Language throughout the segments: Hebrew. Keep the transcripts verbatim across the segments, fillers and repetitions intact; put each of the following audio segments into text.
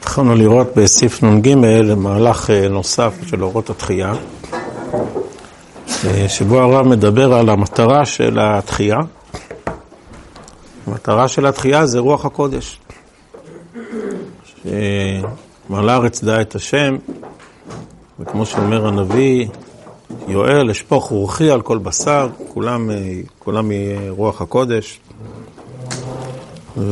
יכולנו לראות בסעיף נון ג' מהלך נוסף של אורות התחייה, שבו הרב מדבר על המטרה של התחייה. המטרה של התחייה זה רוח הקודש, שמלא הארץ דעה את השם, וכמו שאומר הנביא יואל, לשפוך רוחי על כל בשר, כולם, כולם יהיה רוח הקודש. ו...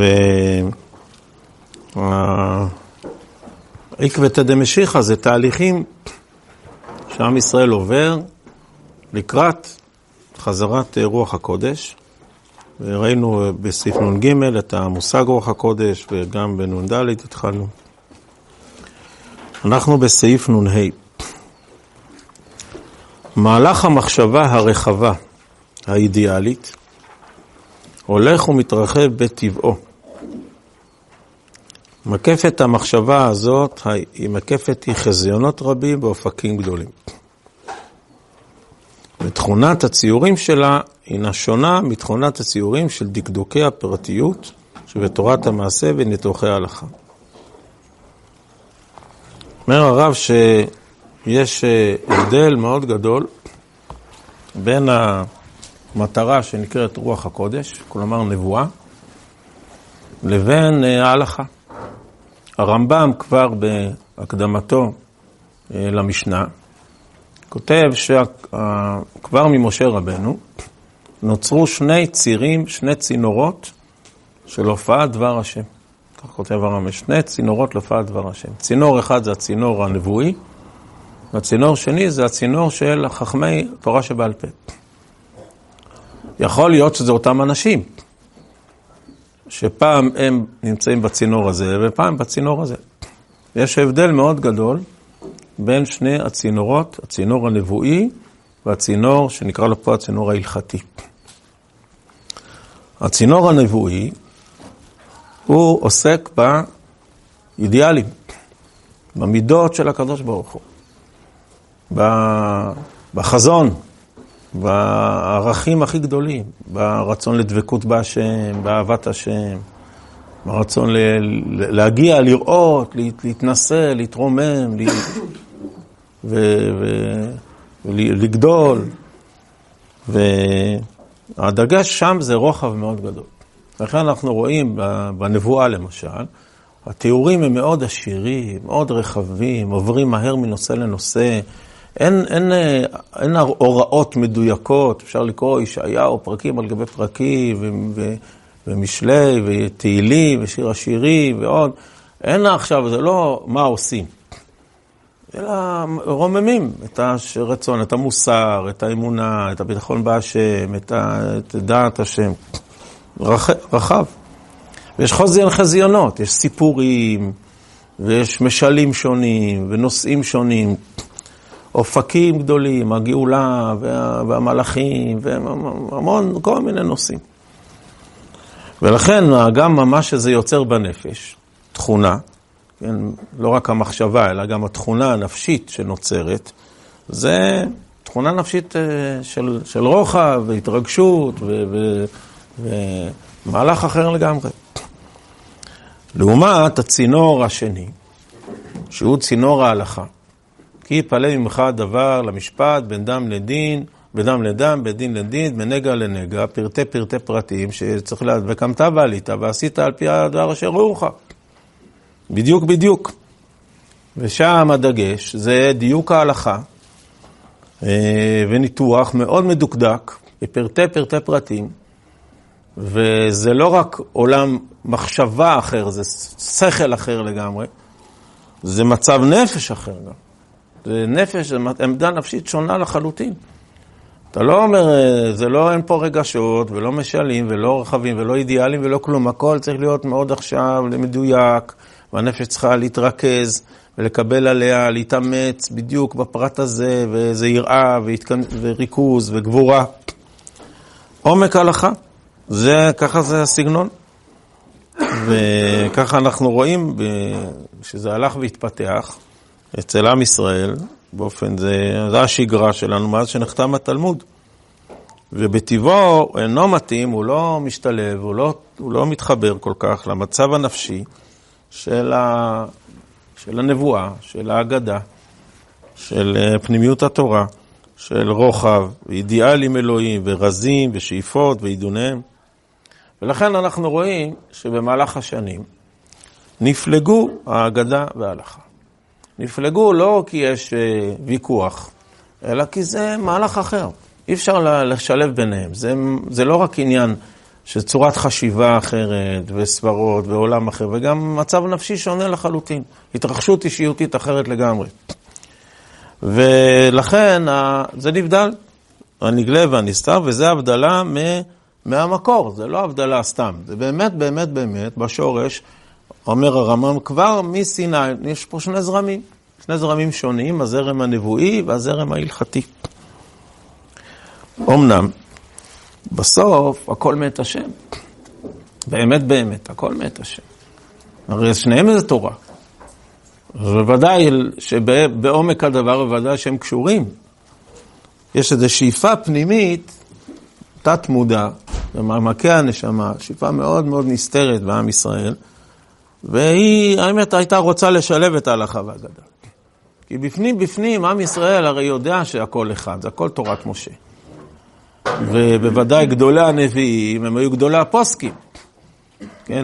עקבתא דמשיחא זה תהליכים שעם ישראל עובר לקראת חזרת רוח הקודש, וראינו בסעיף נון ג' את המושג רוח הקודש, וגם בנון ד' התחלנו. אנחנו בסעיף נון ה'. מהלך המחשבה הרחבה האידיאלית הולך ומתרחב בטבעו. מקפת המחשבה הזאת היא מקפת היא חזיונות רבים באופקים גדולים. ותכונת הציורים שלה הינה שונה מתכונת הציורים של דקדוקי הפרטיות שבתורת המעשה וניתוחי ההלכה. אומר הרב שיש הבדל מאוד גדול בין המטרה שנקראת רוח הקודש, כלומר נבואה, לבין ההלכה. הרמב"ם כבר בהקדמתו למשנה כותב שכבר ממשה רבנו נוצרו שני צירים, שני צינורות של הופעת דבר השם. כך כותב הרמב"ם, שני צינורות להופעת דבר השם. צינור אחד זה הצינור הנבואי, והצינור שני זה הצינור של חכמי תורה שבעל פה. יכול להיות שזה אותם אנשים, שפעם הם נמצאים בצינור הזה ופעם בצינור הזה. יש הבדל מאוד גדול בין שני הצינורות, הצינור הנבואי והצינור שנקרא לו פה הצינור ההלכתי. הצינור הנבואי הוא עוסק באידיאלים, במידות של הקדוש ברוך הוא, בחזון, בערכים הכי גדולים, ברצון לדבקות בהשם, באהבת השם, ברצון ל- להגיע, לראות, להתנסה, להתרומם, ולגדול. והדגש שם זה רוחב מאוד גדול. לכן אנחנו רואים בנבואה למשל, התיאורים הם מאוד עשירים, מאוד רחבים, עוברים מהר מנושא לנושא, אין, אין, אין הוראות מדויקות, אפשר לקרוא ישעיהו, פרקים על גבי פרקים, ו, ו, ומשלי, ותהילים, ושיר השירים, ועוד. אין עכשיו, זה לא מה עושים. אלא רוממים את הרצון, את המוסר, את האמונה, את הביטחון בהשם, את, ה, את דעת השם. רח, רחב. ויש חזיון חזיונות, יש סיפורים, ויש משלים שונים, ונושאים שונים, אופקים גדולים, הגאולה וה, והמלאכים, והמון, כל מיני נושאים. ולכן גם מה שזה יוצר בנפש, תכונה, כן, לא רק המחשבה, אלא גם התכונה הנפשית שנוצרת, זה תכונה נפשית של, של רוחב והתרגשות ו, ו, ומהלך אחר לגמרי. לעומת הצינור השני, שהוא צינור ההלכה, כי יפעלה ממך דבר למשפט, בין דם לדין, בדם לדם, בדין לדין, מנגע לנגע, פרטי פרטי פרטים שצריך לדעת, וקמת ועלית, ועשית על פי הדבר אשר ראוך. בדיוק בדיוק. ושם הדגש זה דיוק ההלכה, וניתוח מאוד מדוקדק, בפרטי פרטי פרטים, וזה לא רק עולם מחשבה אחר, זה שכל אחר לגמרי, זה מצב נפש אחר גם. זה נפש, זה עמדה נפשית שונה לחלוטין. אתה לא אומר, זה לא, אין פה רגשות, ולא משלים, ולא רחבים, ולא אידיאלים, ולא כלום. הכל צריך להיות מאוד עכשיו, למדויק, והנפש צריכה להתרכז, ולקבל עליה, להתאמץ בדיוק בפרט הזה, וזה יראה, וריכוז, וגבורה. עומק ההלכה. זה, ככה זה הסגנון. וככה אנחנו רואים שזה הלך והתפתח אצל עם ישראל, באופן זה, זה השגרה שלנו מאז שנחתם התלמוד. ובטבעו אינו מתאים, הוא לא משתלב, הוא לא, הוא לא מתחבר כל כך למצב הנפשי של, ה, של הנבואה, של ההגדה, של פנימיות התורה, של רוחב, ואידיאלים אלוהים, ורזים, ושאיפות, ועידוניהם. ולכן אנחנו רואים שבמהלך השנים נפלגו ההגדה וההלכה. נפלגו לא כי יש ויכוח, אלא כי זה מהלך אחר. אי אפשר לשלב ביניהם. זה, זה לא רק עניין של צורת חשיבה אחרת, וסברות, ועולם אחר, וגם מצב נפשי שונה לחלוטין. התרחשות אישיותית אחרת לגמרי. ולכן זה נבדל, הנגלה והנסתר, וזה הבדלה מהמקור. זה לא הבדלה סתם. זה באמת, באמת, באמת, בשורש, אומר הרמב"ם, כבר מסיני, יש פה שני זרמים. שני זרמים שונים, הזרם הנבואי והזרם ההלכתי. אמנם, בסוף הכל מת השם. באמת באמת, הכל מת השם. הרי שניהם זה תורה. ובוודאי שבעומק הדבר, בוודאי שהם קשורים. יש איזו שאיפה פנימית, תת מודע, במעמקי הנשמה, שאיפה מאוד מאוד נסתרת בעם ישראל, והיא, האמת, הייתה רוצה לשלב את ההלכה והאגדה. כי בפנים, בפנים, עם ישראל הרי יודע שהכל אחד, זה הכל תורת משה. ובוודאי גדולי הנביאים, הם היו גדולי הפוסקים. כן,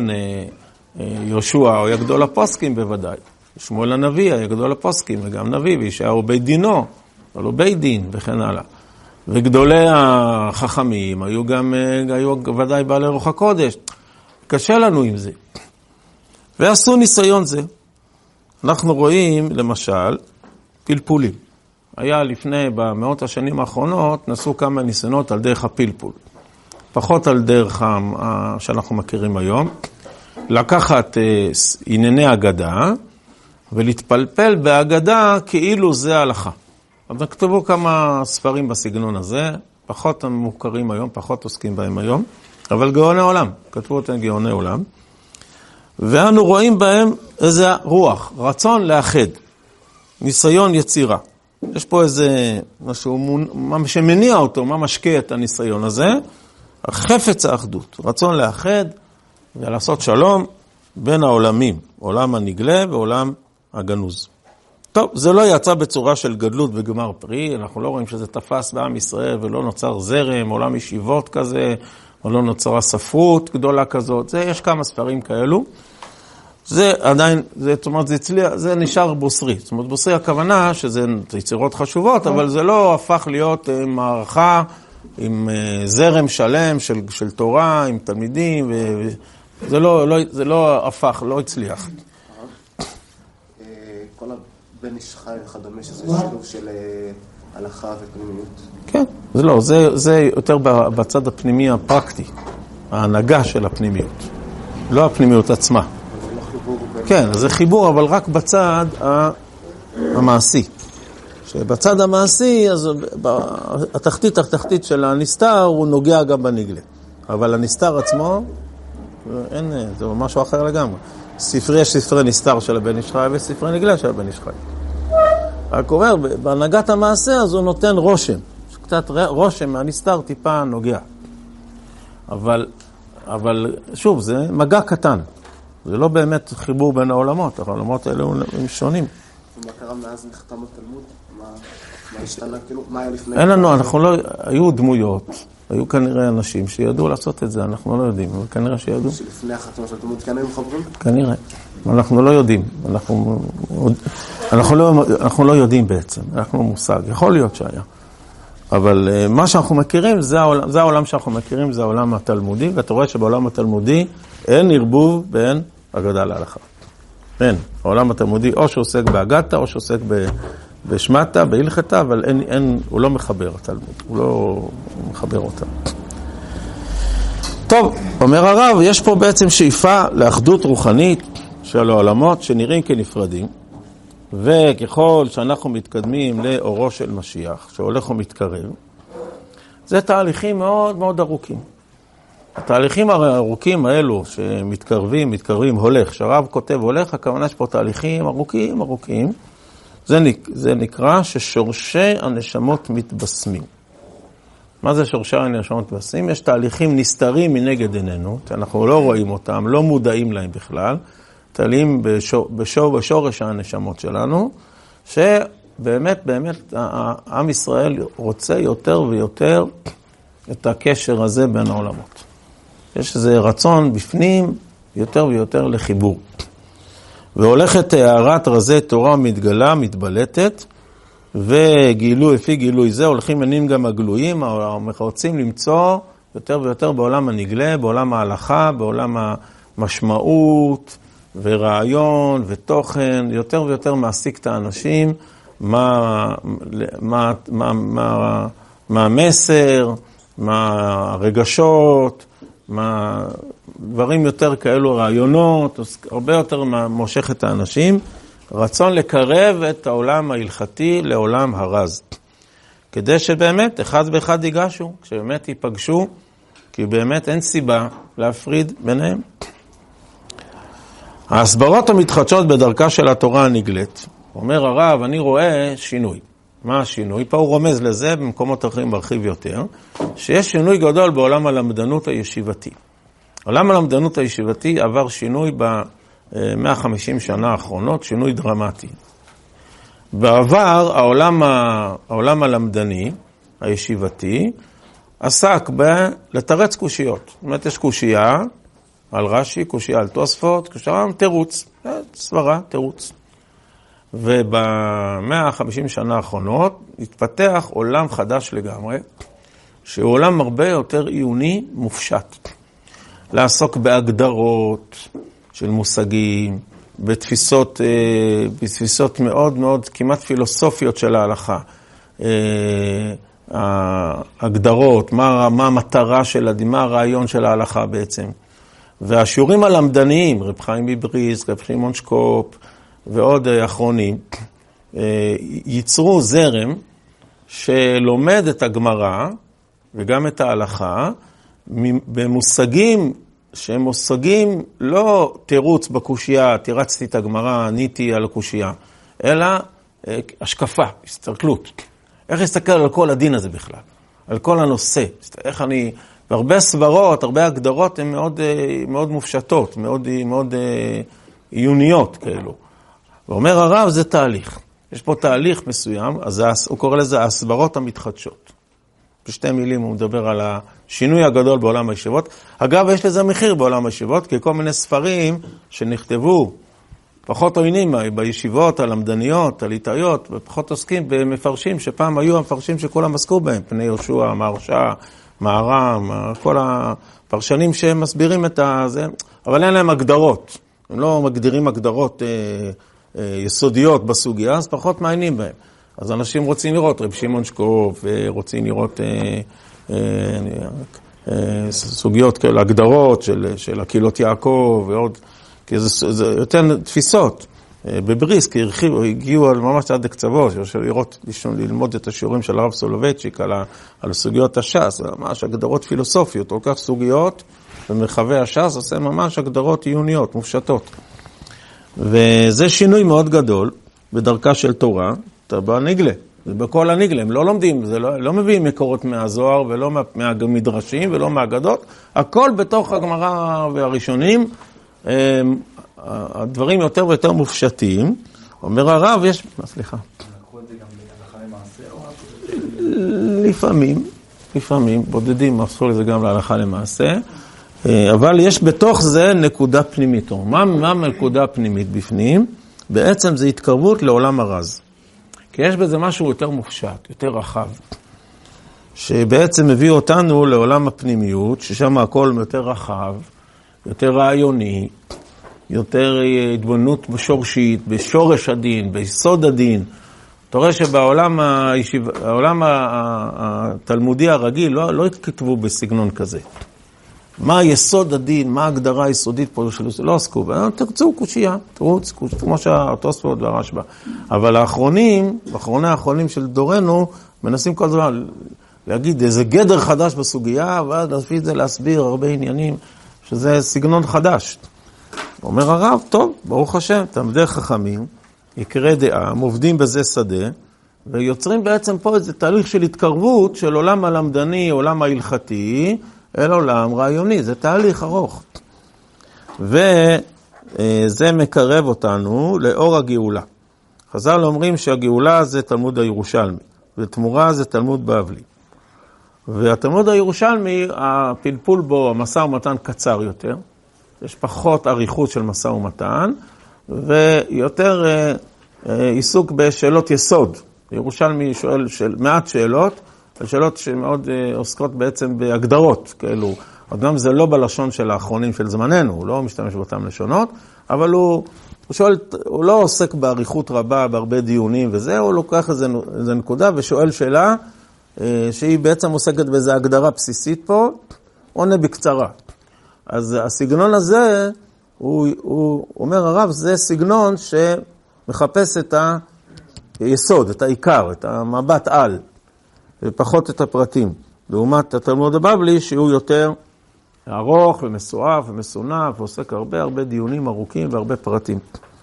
יהושע היה גדול הפוסקים בוודאי. שמואל הנביא היה גדול הפוסקים, וגם נביא, וישעיהו בית דינו, אבל הוא בית דין, וכן הלאה. וגדולי החכמים היו גם, היו ודאי בעלי רוח הקודש. קשה לנו עם זה. ועשו ניסיון זה. אנחנו רואים, למשל, פלפולים. היה לפני, במאות השנים האחרונות, נסו כמה ניסיונות על דרך הפלפול. פחות על דרך שאנחנו מכירים היום. לקחת ענייני אגדה, ולהתפלפל באגדה כאילו זה הלכה. אז נכתבו כמה ספרים בסגנון הזה, פחות מוכרים היום, פחות עוסקים בהם היום, אבל גאוני עולם, כתבו אותם גאוני עולם. ואנו רואים בהם איזה רוח, רצון לאחד, ניסיון יצירה. יש פה איזה משהו, מה שמניע אותו, מה משקיע את הניסיון הזה, חפץ האחדות, רצון לאחד ולעשות שלום בין העולמים, עולם הנגלה ועולם הגנוז. טוב, זה לא יצא בצורה של גדלות וגמר פרי, אנחנו לא רואים שזה תפס בעם ישראל ולא נוצר זרם, עולם ישיבות כזה, או לא נוצרה ספרות גדולה כזאת, זה, יש כמה ספרים כאלו. זה עדיין, זה, זאת אומרת, זה, הצליח, זה נשאר בוסרי. זאת אומרת, בוסרי הכוונה שזה יצירות חשובות, אבל זה לא הפך להיות מערכה עם זרם שלם של, של תורה, עם תלמידים, וזה לא, לא, זה לא הפך, לא הצליח. כל הבן איש חי וכדומה, שזה שילוב של הלכה ופנימיות. כן, זה לא, זה, זה יותר בצד הפנימי הפרקטי, ההנהגה של הפנימיות, לא הפנימיות עצמה. כן, אז זה חיבור, אבל רק בצד המעשי. שבצד המעשי, אז התחתית, התחתית של הנסתר, הוא נוגע גם בנגלה. אבל הנסתר עצמו, אין, זה משהו אחר לגמרי. ספרי, יש ספרי נסתר של הבן איש חי, וספרי נגלה של הבן איש חי. רק אומר, בהנהגת המעשה, אז הוא נותן רושם. קצת רושם מהנסתר טיפה נוגע. אבל, אבל שוב, זה מגע קטן. זה לא באמת חיבור בין העולמות, העולמות האלה הם שונים. ומה קרה מאז נחתם התלמוד? מה, מה השתנה? כאילו, מה היה לפני? אין לנו, אנחנו לא, היו דמויות, היו כנראה אנשים שידעו לעשות את זה, אנחנו לא יודעים, אבל כנראה שידעו. שלפני החתמה של התלמוד כן היו מחברים? כנראה, אנחנו לא יודעים, אנחנו, אנחנו, לא, אנחנו לא יודעים בעצם, אנחנו מושג, יכול להיות שהיה. אבל מה שאנחנו מכירים, זה העולם, זה העולם שאנחנו מכירים, זה העולם התלמודי, ואתה רואה שבעולם התלמודי אין ערבוב בין אגדה להלכה. אין. העולם התלמודי או שעוסק באגדה, או שעוסק בשמטה, בהלכתה, אבל אין, אין, הוא לא מחבר התלמוד, הוא לא מחבר אותה. טוב, אומר הרב, יש פה בעצם שאיפה לאחדות רוחנית של העולמות שנראים כנפרדים, וככל שאנחנו מתקדמים לאורו של משיח, שהולך ומתקרב, זה תהליכים מאוד מאוד ארוכים. התהליכים הארוכים האלו שמתקרבים, מתקרבים, הולך, שהרב כותב הולך, הכוונה שפה תהליכים ארוכים, ארוכים, זה, נק, זה נקרא ששורשי הנשמות מתבשמים. מה זה שורשי הנשמות מתבשמים? יש תהליכים נסתרים מנגד עינינו, שאנחנו לא רואים אותם, לא מודעים להם בכלל, תלים בשור, בשור, בשורש הנשמות שלנו, שבאמת, באמת, עם ישראל רוצה יותר ויותר את הקשר הזה בין העולמות. יש איזה רצון בפנים יותר ויותר לחיבור. והולכת הערת רזי תורה מתגלה, מתבלטת, וגילוי, לפי גילוי זה, הולכים עניינים גם הגלויים, אנחנו רוצים למצוא יותר ויותר בעולם הנגלה, בעולם ההלכה, בעולם המשמעות ורעיון ותוכן, יותר ויותר מעסיק את האנשים, מה, מה, מה, מה, מה המסר, מה הרגשות, מה דברים יותר כאלו, רעיונות, הרבה יותר מושך את האנשים, רצון לקרב את העולם ההלכתי לעולם הרז. כדי שבאמת אחד ואחד ייגשו, כשבאמת ייפגשו, כי באמת אין סיבה להפריד ביניהם. ההסברות המתחדשות בדרכה של התורה הנגלית, אומר הרב, אני רואה שינוי. מה השינוי? פה הוא רומז לזה, במקומות אחרים מרחיב יותר, שיש שינוי גדול בעולם הלמדנות הישיבתי. עולם הלמדנות הישיבתי עבר שינוי ב-מאה וחמישים שנה האחרונות, שינוי דרמטי. בעבר העולם, ה... העולם הלמדני הישיבתי עסק בלתרץ קושיות. זאת אומרת, יש קושייה על רש"י, קושייה על תוספות, קושייה על תירוץ, סברה, תירוץ. וב-מאה וחמישים שנה האחרונות התפתח עולם חדש לגמרי, שהוא עולם הרבה יותר עיוני מופשט. לעסוק בהגדרות של מושגים, בתפיסות, בתפיסות מאוד מאוד כמעט פילוסופיות של ההלכה. ההגדרות, מה, מה המטרה של הדין, מה הרעיון של ההלכה בעצם. והשיעורים הלמדניים, רב חיים מבריסק, רב שמעון שקופ ועוד אחרונים, ייצרו זרם שלומד את הגמרא וגם את ההלכה במושגים שהם מושגים לא תירוץ בקושייה, תירצתי את הגמרא, עניתי על הקושייה, אלא השקפה, הסתכלות. איך להסתכל על כל הדין הזה בכלל? על כל הנושא. איך אני, והרבה סברות, הרבה הגדרות הן מאוד, מאוד מופשטות, מאוד, מאוד עיוניות כאלו. ואומר הרב, זה תהליך. יש פה תהליך מסוים, אז הוא קורא לזה הסברות המתחדשות. בשתי מילים הוא מדבר על השינוי הגדול בעולם הישיבות. אגב, יש לזה מחיר בעולם הישיבות, כי כל מיני ספרים שנכתבו פחות עוינים בישיבות, הלמדניות, הליטאיות, ופחות עוסקים במפרשים, שפעם היו המפרשים שכולם עסקו בהם, פני יהושע, מהרש"א, מהר"ם, כל הפרשנים שמסבירים את זה, אבל אין להם הגדרות. הם לא מגדירים הגדרות אה, אה, יסודיות בסוגיה, אז פחות מעיינים בהם. אז אנשים רוצים לראות רב שמעון שקופ, ורוצים לראות אה, אה, אה, סוגיות כאלה, הגדרות של, של הקהילות יעקב ועוד, כי זה, זה יותר תפיסות. אה, בבריסק הרחיבו, הגיעו על ממש עד הקצוות, לראות, ללמוד את השיעורים של הרב סולובייצ'יק על, ה, על סוגיות הש"ס, ממש הגדרות פילוסופיות, כל כך סוגיות, במרחבי הש"ס עושה ממש הגדרות עיוניות, מופשטות. וזה שינוי מאוד גדול בדרכה של תורה, בנגלה, בכל הנגלה, הם לא לומדים, זה לא, לא מביאים מקורות מהזוהר ולא מהמדרשים ולא מהאגדות, הכל בתוך הגמרא והראשונים, הדברים יותר ויותר מופשטים. אומר הרב, יש, סליחה. לקחו את זה גם להלכה למעשה? לפעמים, לפעמים, בודדים, עשו לזה גם להלכה למעשה, אבל יש בתוך זה נקודה פנימית. מה, מה הנקודה הפנימית בפנים? בעצם זה התקרבות לעולם הרז. כי יש בזה משהו יותר מופשט, יותר רחב, שבעצם מביא אותנו לעולם הפנימיות, ששם הכל יותר רחב, יותר רעיוני, יותר התבוננות בשורשית, בשורש הדין, ביסוד הדין. אתה רואה שבעולם הישיב... העולם התלמודי הרגיל לא, לא התכתבו בסגנון כזה. מה יסוד הדין, מה ההגדרה היסודית פה שלו, לא עסקו, תרצו קושייה, תרוץ, כמו שהתוספות והרשב"א. אבל האחרונים, האחרוני האחרונים של דורנו, מנסים כל הזמן להגיד איזה גדר חדש בסוגיה, ואז לפי זה להסביר הרבה עניינים, שזה סגנון חדש. אומר הרב, טוב, ברוך השם, תלמידי חכמים, יקרי דעה, עובדים בזה שדה, ויוצרים בעצם פה איזה תהליך של התקרבות של עולם הלמדני, עולם ההלכתי, אל עולם רעיוני, זה תהליך ארוך. זה מקרב אותנו לאור הגאולה. חז"ל אומרים שהגאולה זה תלמוד הירושלמי, ותמורה זה תלמוד בבלי. והתלמוד הירושלמי, הפלפול בו, המשא ומתן קצר יותר, יש פחות אריכות של משא ומתן, ויותר אה, אה, עיסוק בשאלות יסוד. ירושלמי שואל של, מעט שאלות, שאלות שמאוד אה, עוסקות בעצם בהגדרות, כאילו, אדם זה לא בלשון של האחרונים של זמננו, הוא לא משתמש באותם לשונות, אבל הוא, הוא שואל, הוא לא עוסק באריכות רבה, בהרבה דיונים וזה, הוא לוקח איזה, איזה נקודה ושואל שאלה, אה, שהיא בעצם עוסקת באיזו הגדרה בסיסית פה, עונה בקצרה. אז הסגנון הזה, הוא, הוא אומר הרב, זה סגנון שמחפש את היסוד, את העיקר, את המבט על, ופחות את הפרטים. לעומת התלמוד הבבלי, שהוא יותר ארוך ומסועף ומסונף, ועוסק הרבה הרבה דיונים ארוכים והרבה פרטים.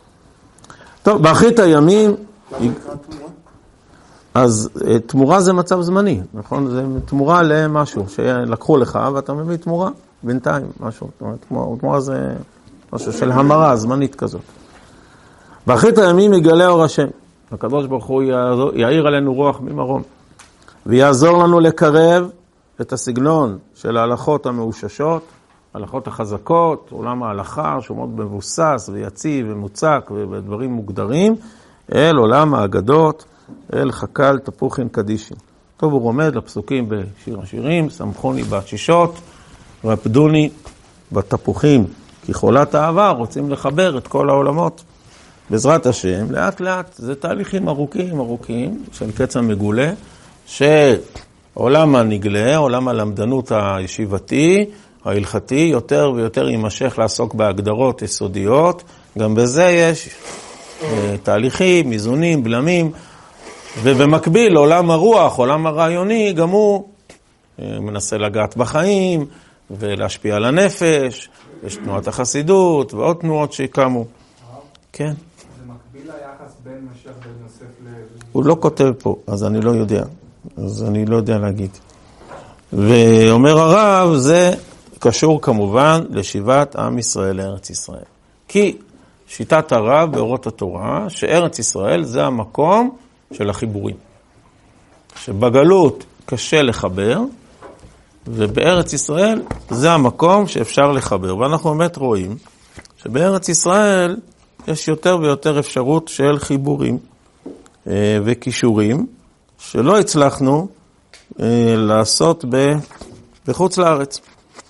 טוב, באחרית הימים... מה נקרא תמורה? אז תמורה זה מצב זמני, נכון? זה תמורה למשהו שלקחו לך, ואתה מביא תמורה בינתיים, משהו. תמורה, תמורה זה משהו של המרה זמנית כזאת. באחרית הימים יגלה אור השם. הקדוש ברוך הוא יאיר עלינו רוח ממרום, ויעזור לנו לקרב את הסגנון של ההלכות המאוששות, ההלכות החזקות, עולם ההלכה שהוא מאוד מבוסס ויציב ומוצק ודברים מוגדרים, אל עולם האגדות, אל חקל תפוחין קדישין. טוב, הוא רומד לפסוקים בשיר השירים, שמחוני בתשישות, רפדוני בתפוחים, כי חולת אהבה רוצים לחבר את כל העולמות. בעזרת השם, לאט לאט, זה תהליכים ארוכים ארוכים של קצה מגולה, שעולם הנגלה, עולם הלמדנות הישיבתי, ההלכתי, יותר ויותר יימשך לעסוק בהגדרות יסודיות, גם בזה יש תהליכים, איזונים, בלמים, ובמקביל עולם הרוח, עולם הרעיוני, גם הוא מנסה לגעת בחיים ולהשפיע על הנפש, יש תנועת החסידות ועוד תנועות שקמו. כן. זה מקביל ליחס בין משיח בן יוסף ל... הוא לא כותב פה, אז אני לא יודע. אז אני לא יודע להגיד. ואומר הרב, זה קשור כמובן לשיבת עם ישראל לארץ ישראל. כי שיטת הרב באורות התורה, שארץ ישראל זה המקום של החיבורים. שבגלות קשה לחבר, ובארץ ישראל זה המקום שאפשר לחבר. ואנחנו באמת רואים שבארץ ישראל יש יותר ויותר אפשרות של חיבורים וקישורים, שלא הצלחנו לעשות בחוץ לארץ.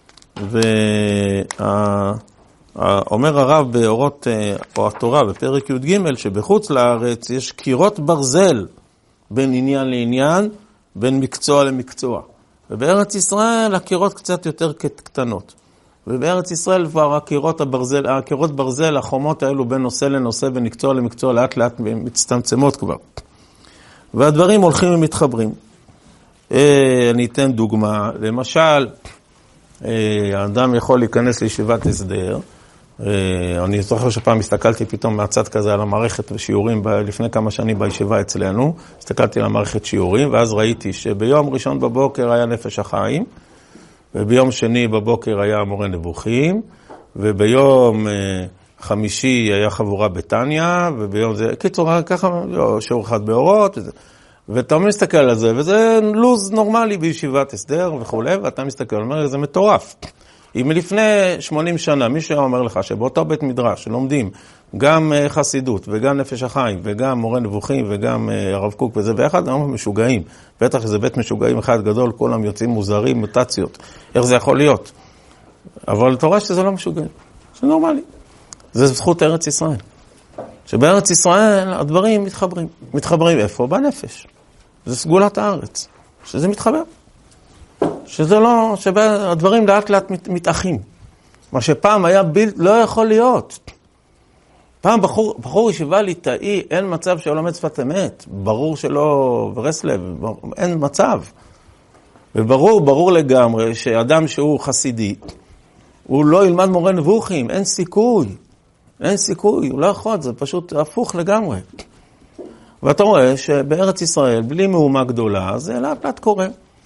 ואומר הרב באורות או התורה בפרק י"ג שבחוץ לארץ יש קירות ברזל בין עניין לעניין, בין מקצוע למקצוע. ובארץ ישראל הקירות קצת יותר קטנות. ובארץ ישראל כבר הקירות הברזל, הקירות ברזל, החומות האלו בין נושא לנושא, בין מקצוע למקצוע, לאט לאט מצטמצמות כבר. והדברים הולכים ומתחברים. אני אתן דוגמה. למשל, האדם יכול להיכנס לישיבת הסדר. אני זוכר שפעם הסתכלתי פתאום מהצד כזה על המערכת ושיעורים לפני כמה שנים בישיבה אצלנו. הסתכלתי על המערכת שיעורים, ואז ראיתי שביום ראשון בבוקר היה נפש החיים, וביום שני בבוקר היה מורה נבוכים, וביום חמישי היה חבורה בטניה, וביום זה, קיצור, ככה, שיעור אחד באורות, וזה. ואתה מסתכל על זה, וזה לוז נורמלי בישיבת הסדר וכו', ואתה מסתכל, אומר, זה מטורף. אם מלפני שמונים שנה, מישהו אומר לך שבאותו בית מדרש שלומדים גם חסידות וגם נפש החיים וגם מורה נבוכים וגם הרב קוק וזה ביחד, הם משוגעים. בטח שזה בית משוגעים אחד גדול, כולם יוצאים מוזרים, מוטציות. איך זה יכול להיות? אבל אתה רואה שזה לא משוגעים. זה נורמלי. זה זכות ארץ ישראל. שבארץ ישראל הדברים מתחברים. מתחברים איפה? בנפש. זה סגולת הארץ. שזה מתחבר. שזה לא, שהדברים לאט לאט מת, מתאחים. מה שפעם היה בלתי, לא יכול להיות. פעם בחור, בחור ישיבה ליטאי, אין מצב שהוא לומד שפת אמת. ברור שלא, ברסלב, אין מצב. וברור, ברור לגמרי שאדם שהוא חסידי, הוא לא ילמד מורה נבוכים, אין סיכוי. אין סיכוי, הוא לא יכול, זה פשוט הפוך לגמרי. ואתה רואה שבארץ ישראל, בלי מהומה גדולה, זה לאט לאט קורה.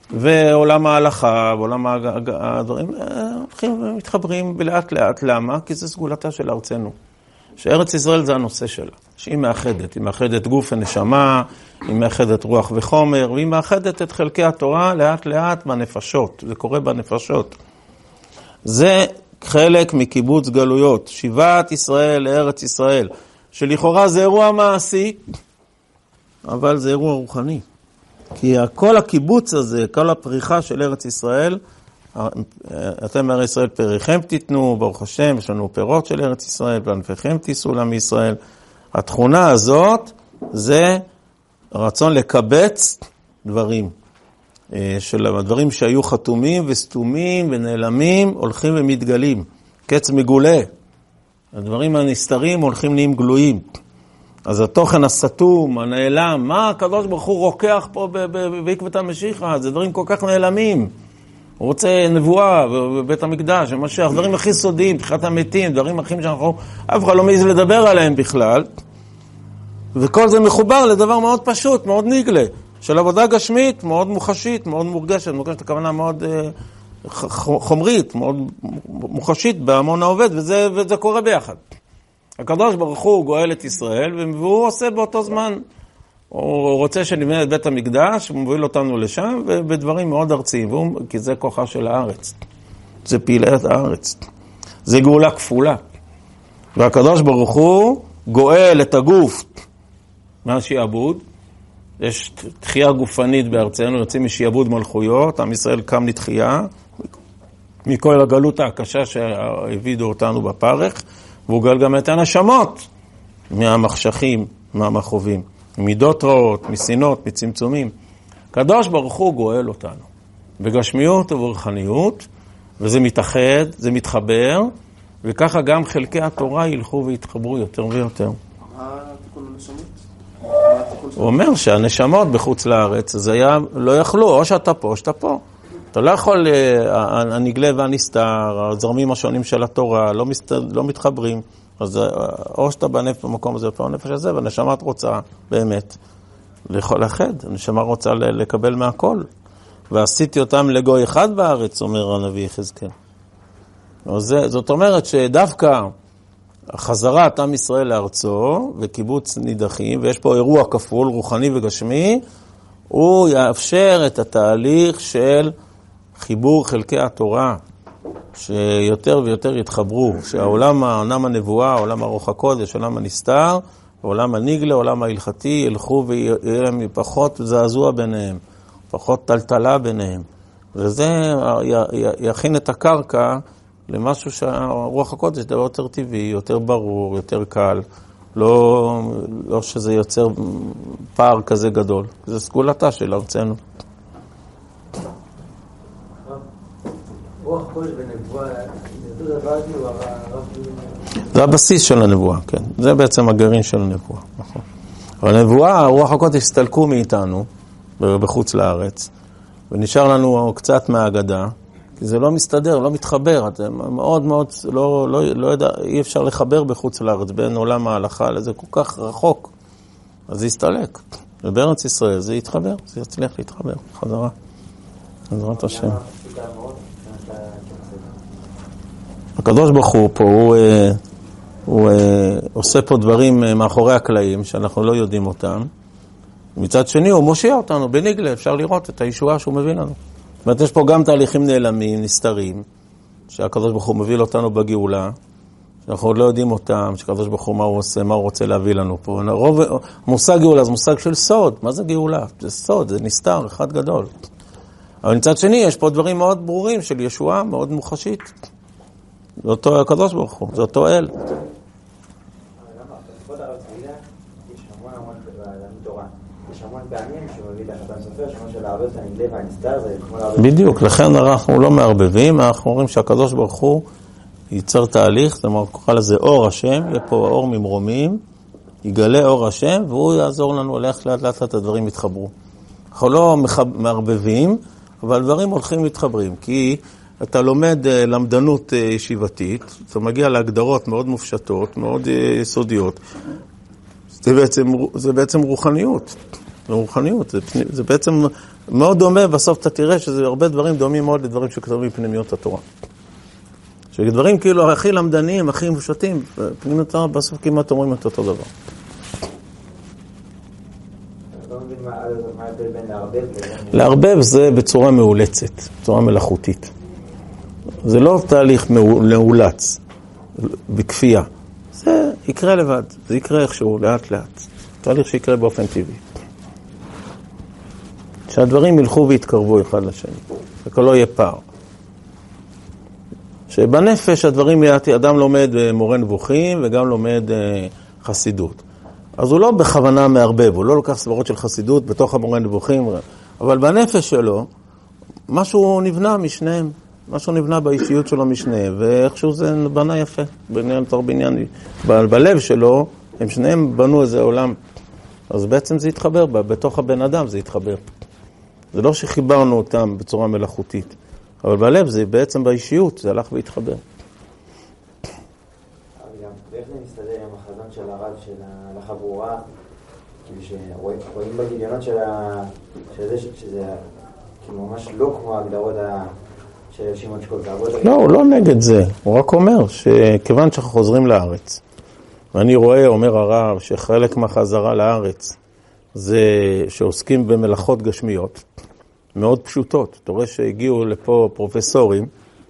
ועולם ההלכה, ועולם הדברים, הולכים ומתחברים לאט לאט. למה? כי זה סגולתה של ארצנו. שארץ ישראל זה הנושא שלה. שהיא מאחדת. היא מאחדת גוף ונשמה, היא מאחדת רוח וחומר, והיא מאחדת את חלקי התורה לאט לאט בנפשות. זה קורה בנפשות. זה חלק מקיבוץ גלויות. שיבת ישראל לארץ ישראל. שלכאורה זה אירוע מעשי, אבל זה אירוע רוחני. כי כל הקיבוץ הזה, כל הפריחה של ארץ ישראל, אתם הרי ישראל פריכם תיתנו, ברוך השם, יש לנו פירות של ארץ ישראל, וענפיכם תישאו לעם ישראל. התכונה הזאת זה רצון לקבץ דברים, של הדברים שהיו חתומים וסתומים ונעלמים, הולכים ומתגלים. קץ מגולה. הדברים הנסתרים הולכים נהיים גלויים. אז התוכן הסתום, הנעלם, מה הקדוש ברוך הוא רוקח פה בעקבת המשיחה? זה דברים כל כך נעלמים. הוא רוצה נבואה בבית המקדש, המשיח, דברים הכי סודיים, תחיית המתים, דברים הכי שאנחנו, אף אחד לא מעז לדבר עליהם בכלל. וכל זה מחובר לדבר מאוד פשוט, מאוד נגלה, של עבודה גשמית, מאוד מוחשית, מאוד מורגשת, מורגשת הכוונה מאוד uh, חומרית, מאוד מוחשית בהמון העובד, וזה, וזה קורה ביחד. הקדוש ברוך הוא גואל את ישראל, והוא עושה באותו זמן, הוא רוצה שנבנה את בית המקדש, הוא מוביל אותנו לשם, ובדברים מאוד ארציים, והוא, כי זה כוחה של הארץ. זה פעילי את הארץ. זה גאולה כפולה. והקדוש ברוך הוא גואל את הגוף מהשיעבוד. יש תחייה גופנית בארצנו, יוצאים משיעבוד מלכויות, עם ישראל קם לתחייה, מכל הגלות הקשה שהבידו אותנו בפרך, והוא גאל גם את הנשמות מהמחשכים, מהמחובים. מידות רעות, מסינות, מצמצומים. קדוש ברוך הוא גואל אותנו. בגשמיות וברוחניות, וזה מתאחד, זה מתחבר, וככה גם חלקי התורה ילכו ויתחברו יותר ויותר. מה התיקון לנשמות? הוא אומר שהנשמות בחוץ לארץ, אז היה, לא יכלו, או שאתה פה, או שאתה פה. אתה לא יכול, הנגלה והנסתר, הזרמים השונים של התורה, לא, מסתר, לא מתחברים. אז או שאתה בנפש במקום הזה, או הנפש הזה, והנשמה רוצה באמת לאחד. הנשמה רוצה לקבל מהכל. ועשיתי אותם לגוי אחד בארץ, אומר הנביא יחזקאל. זאת אומרת שדווקא חזרת עם ישראל לארצו, וקיבוץ נידחים, ויש פה אירוע כפול, רוחני וגשמי, הוא יאפשר את התהליך של חיבור חלקי התורה, שיותר ויותר יתחברו, שהעולם, העולם הנבואה, העולם הרוח הקודש, העולם הנסתר, העולם הנגלה, העולם ההלכתי, ילכו ויהיה להם פחות זעזוע ביניהם, פחות טלטלה ביניהם. וזה יכין את הקרקע למשהו שהרוח הקודש דבר יותר טבעי, יותר ברור, יותר קל, לא, לא שזה יוצר פער כזה גדול. זה סגולתה של ארצנו. רוח קודש ונבואה, זה דבר כאילו הרב... זה הבסיס של הנבואה, כן. זה בעצם הגרעין של הנבואה, נכון. אבל הנבואה, רוח הקודש הסתלקו מאיתנו בחוץ לארץ, ונשאר לנו קצת מהאגדה, כי זה לא מסתדר, לא מתחבר, זה מאוד מאוד, לא, לא, לא יודע, אי אפשר לחבר בחוץ לארץ, בין עולם ההלכה לזה כל כך רחוק, אז זה יסתלק. ובארץ ישראל זה יתחבר, זה יצליח להתחבר, חזרה. חזרת השם. הקדוש ברוך הוא פה, הוא, הוא, הוא עושה פה דברים מאחורי הקלעים שאנחנו לא יודעים אותם. מצד שני הוא מושיע אותנו בנגלה, אפשר לראות את הישועה שהוא מביא לנו. זאת אומרת, יש פה גם תהליכים נעלמים, נסתרים, שהקדוש ברוך הוא מביא אותנו בגאולה, שאנחנו עוד לא יודעים אותם, שהקדוש ברוך הוא מה הוא עושה, מה הוא רוצה להביא לנו פה. רוב, מושג גאולה זה מושג של סוד. מה זה גאולה? זה סוד, זה נסתר, אחד גדול. אבל מצד שני יש פה דברים מאוד ברורים של ישועה, מאוד מוחשית. זה אותו הקדוש ברוך הוא, זה אותו אל. בדיוק, לכן אנחנו לא מערבבים, אנחנו אומרים שהקדוש ברוך הוא ייצר תהליך, זאת אומרת, קורא לזה אור השם, יהיה פה אור ממרומים, יגלה אור השם, והוא יעזור לנו לאט לאט לאט לאט הדברים יתחברו. אנחנו לא מערבבים, אבל דברים הולכים מתחברים, כי אתה לומד למדנות ישיבתית, אתה מגיע להגדרות מאוד מופשטות, מאוד יסודיות. זה בעצם, זה בעצם רוחניות. ברוחניות. זה, זה בעצם מאוד דומה, בסוף אתה תראה שזה הרבה דברים דומים מאוד לדברים שכתובים בפנימיות התורה. שדברים כאילו הכי למדניים, הכי מפשטים, פנימיות התורה בסוף כמעט אומרים את אותו דבר. לא מבין מה ההבדל בין לערבב לבין... לערבב זה בצורה מאולצת, בצורה מלאכותית. זה לא תהליך מאולץ, בכפייה. זה יקרה לבד, זה יקרה איכשהו, לאט לאט. תהליך שיקרה באופן טבעי. שהדברים ילכו ויתקרבו אחד לשני, וכך לא יהיה פער. שבנפש הדברים, אדם לומד מורה נבוכים וגם לומד חסידות. אז הוא לא בכוונה מערבב, הוא לא לוקח סברות של חסידות בתוך המורה נבוכים, אבל בנפש שלו, משהו נבנה משניהם, משהו נבנה באישיות שלו משניהם, ואיכשהו זה בנה יפה, בעניין תור בעניין. בלב שלו, הם שניהם בנו איזה עולם, אז בעצם זה יתחבר, בתוך הבן אדם זה יתחבר. זה לא שחיברנו אותם בצורה מלאכותית, אבל בלב זה בעצם באישיות, זה הלך והתחבר. ואיך זה מסתדר עם החזון של הרב של ההלכה ברורה, כאילו שרואים בגיליונות של זה, שזה כאילו ממש לא כמו ההגדרות של שמעון שקול. לא, הוא לא נגד זה, הוא רק אומר שכיוון שאנחנו חוזרים לארץ, ואני רואה, אומר הרב, שחלק מהחזרה לארץ זה שעוסקים במלאכות גשמיות, מאוד פשוטות. אתה רואה שהגיעו לפה פרופסורים,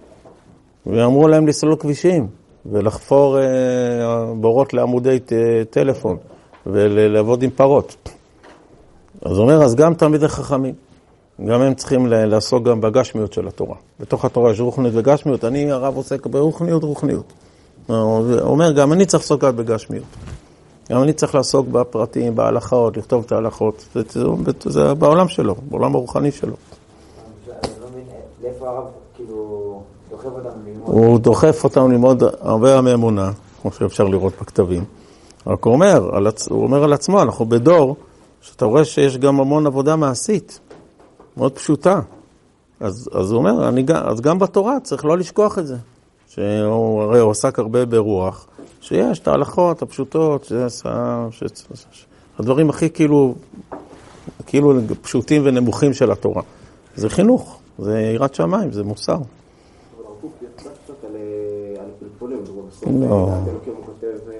ואמרו להם לסלול כבישים, ולחפור אה, בורות לעמודי ט, טלפון, ולעבוד עם פרות. אז הוא אומר, אז גם תלמידי חכמים, גם הם צריכים לעסוק גם בגשמיות של התורה. בתוך התורה יש רוחניות וגשמיות, אני הרב עוסק ברוחניות ורוחניות. הוא אומר, גם אני צריך לעסוק בגשמיות. גם אני צריך לעסוק בפרטים, בהלכות, לכתוב את ההלכות. זה, זה, זה בעולם שלו, בעולם הרוחני שלו. אני לא מבין, לאיפה הרב כאילו דוחף אותנו ללמוד? הוא דוחף אותנו ללמוד הרבה מאמונה, כמו שאפשר לראות בכתבים. רק הוא אומר, הוא אומר על עצמו, אנחנו בדור, שאתה רואה שיש גם המון עבודה מעשית, מאוד פשוטה. אז, אז הוא אומר, אני, אז גם בתורה צריך לא לשכוח את זה. שהוא הרי הוא עסק הרבה ברוח, שיש את ההלכות הפשוטות, שיש, שיש, הדברים הכי כאילו, כאילו פשוטים ונמוכים של התורה. זה חינוך, זה יראת שמיים, זה מוסר. אבל הרב יצא קצת על פלפולים, בסוף אלוקים הוא כותב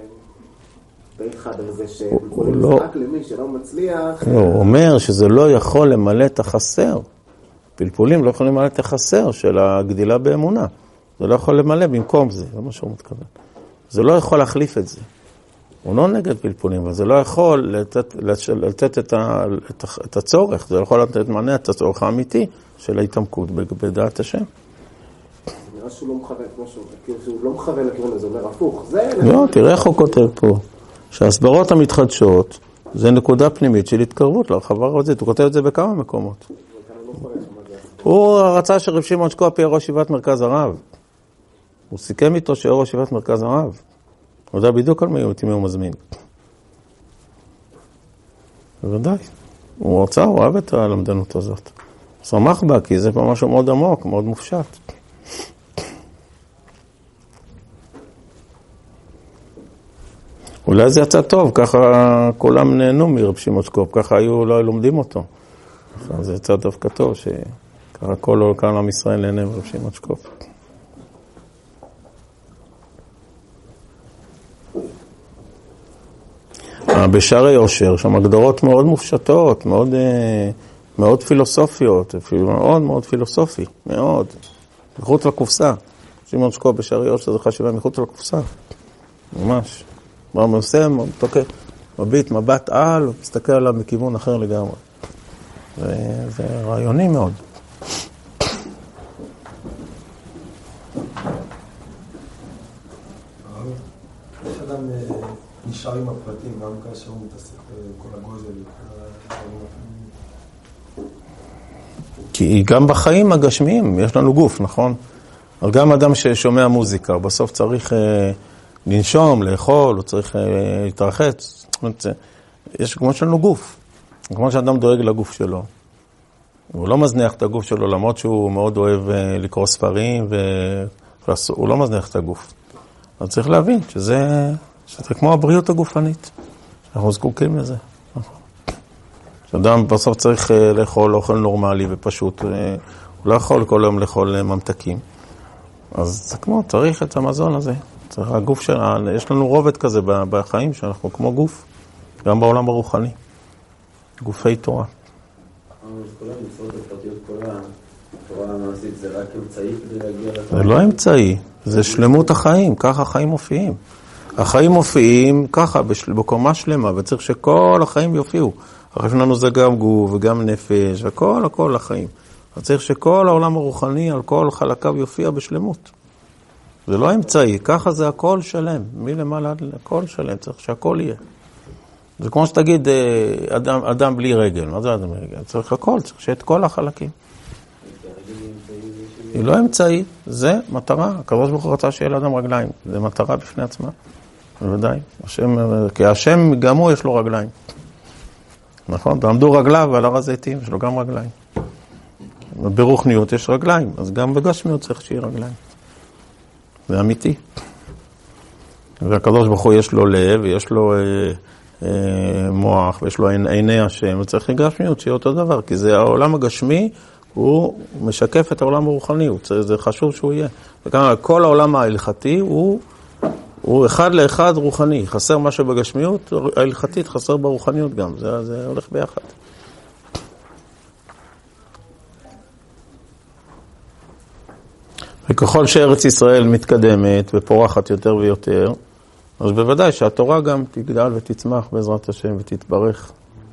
באחד על זה שפלפולים זה רק למי שלא מצליח. הוא אומר שזה לא יכול למלא את החסר. פלפולים לא יכולים למלא את החסר של הגדילה באמונה. זה לא יכול למלא במקום זה, זה מה שהוא מתכוון. זה לא יכול להחליף את זה. הוא לא נגד פלפולים, אבל זה לא יכול לתת, לתת את, ה, את הצורך, זה לא יכול לתת מענה את הצורך האמיתי של ההתעמקות בדעת השם. נראה שהוא לא מכוון, כמו שהוא, כאילו שהוא לא מכוון לכיוון הזה, אומר הפוך. זה... לא, תראה איך הוא כותב פה, שהסברות המתחדשות זה נקודה פנימית של התקרבות להרחבה רבתית. הוא כותב את זה בכמה מקומות. הוא רצה שרב שמעון שקול יהיה ראש ישיבת מרכז הרב. הוא סיכם איתו שיהיה ראש ישיבת מרכז הרב. הוא יודע בדיוק על מי הוא מזמין. בוודאי. הוא רצה, הוא אוהב את הלמדנות הזאת. הוא שמח בה, כי זה משהו מאוד עמוק, מאוד מופשט. אולי זה יצא טוב, ככה כולם נהנו מרב שמעון שקול, ככה היו, לא היו לומדים אותו. זה יצא דווקא טוב, שככה כל עם ישראל נהנה מרב שמעון שקול. בשערי יושר, שם הגדרות מאוד מופשטות, מאוד, מאוד פילוסופיות, מאוד מאוד פילוסופי, מאוד. מחוץ לקופסה. שמעון שקול בשערי יושר זה חשיבה מחוץ לקופסה. ממש. מה הוא עושה? תוקף, מביט, מבט על, מסתכל עליו מכיוון אחר לגמרי. זה רעיוני מאוד. איך אדם נשאר עם הפרטים, גם כאשר הוא מתעסק כל הגוזל? כי גם בחיים הגשמיים יש לנו גוף, נכון? אבל גם אדם ששומע מוזיקה, בסוף צריך לנשום, לאכול, הוא צריך להתרחץ. זאת אומרת, יש כמו שלנו גוף. כמו שאדם דואג לגוף שלו. הוא לא מזניח את הגוף שלו, למרות שהוא מאוד אוהב לקרוא ספרים, והוא לא מזניח את הגוף. אז צריך להבין שזה, שזה כמו הבריאות הגופנית. אנחנו זקוקים לזה. אדם בסוף צריך לאכול אוכל נורמלי ופשוט, הוא לא יכול כל יום לאכול ממתקים. אז זה כמו, צריך את המזון הזה. צריך הגוף שלנו, יש לנו רובד כזה בחיים שאנחנו כמו גוף, גם בעולם הרוחני. גופי תורה. כל המשרות הפרטיות, כל התורה המעשית, זה רק אמצעי כדי להגיע לתורה? זה לא אמצעי, זה שלמות החיים, ככה החיים מופיעים. החיים מופיעים ככה, בקומה שלמה, וצריך שכל החיים יופיעו. אחרי שלנו זה גם גוף וגם נפש, וכל הכל החיים. אז צריך שכל העולם הרוחני, על כל חלקיו יופיע בשלמות. זה לא אמצעי, ככה זה הכל שלם. מלמעלה עד הכל שלם, צריך שהכל יהיה. זה כמו שתגיד, אדם, אדם בלי רגל. מה זה אדם בלי רגל? צריך הכל, צריך שאת כל החלקים. היא לא אמצעי, זה מטרה. הקדוש ברוך הוא רצה שיהיה לאדם רגליים. זה מטרה בפני עצמה. בוודאי. השם, כי השם גם הוא יש לו רגליים. נכון? תעמדו רגליו על הר הזיתים, יש לו גם רגליים. ברוחניות יש רגליים, אז גם בגשמיות צריך שיהיה רגליים. זה אמיתי. והקדוש ברוך הוא יש לו לב, ויש לו אה, אה, מוח, ויש לו עיני השם, וצריך לגשמיות שיהיה אותו דבר, כי זה העולם הגשמי, הוא משקף את העולם הרוחני, זה חשוב שהוא יהיה. וכאן כל העולם ההלכתי הוא, הוא אחד לאחד רוחני, חסר משהו בגשמיות, ההלכתית חסר ברוחניות גם, זה, זה הולך ביחד. וככל שארץ ישראל מתקדמת ופורחת יותר ויותר, אז בוודאי שהתורה גם תגדל ותצמח בעזרת השם ותתברך.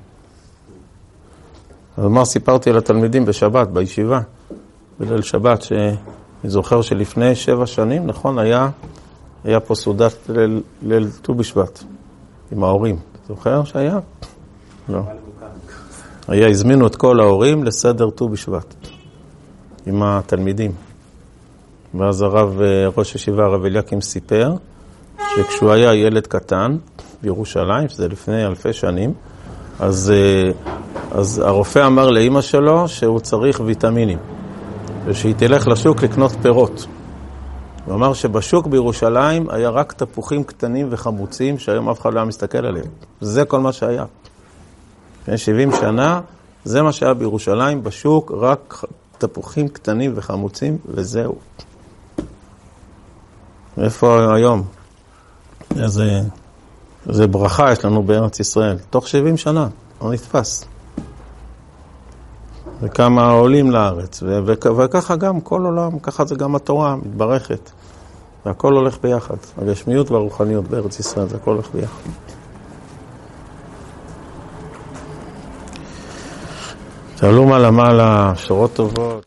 אז מה סיפרתי לתלמידים בשבת, בישיבה, בליל שבת, שאני זוכר שלפני שבע שנים, נכון, היה, היה פה סעודת ליל, ליל ט"ו בשבט, עם ההורים. זוכר שהיה? לא. היה, הזמינו את כל ההורים לסדר ט"ו בשבט, עם התלמידים. ואז הרב, ראש הישיבה, הרב אליקים סיפר, שכשהוא היה ילד קטן בירושלים, שזה לפני אלפי שנים, אז, אז הרופא אמר לאמא שלו שהוא צריך ויטמינים, ושהיא תלך לשוק לקנות פירות. הוא אמר שבשוק בירושלים היה רק תפוחים קטנים וחמוצים, שהיום אף אחד לא היה מסתכל עליהם. זה כל מה שהיה. לפני שבעים שנה, זה מה שהיה בירושלים, בשוק, רק תפוחים קטנים וחמוצים, וזהו. איפה היום? איזה, איזה ברכה יש לנו בארץ ישראל. תוך שבעים שנה, לא נתפס. וכמה עולים לארץ. ו- ו- וככה גם כל עולם, ככה זה גם התורה מתברכת. והכל הולך ביחד. הגשמיות והרוחניות בארץ ישראל, זה הכל הולך ביחד. תעלו מעלה מעלה, שורות טובות.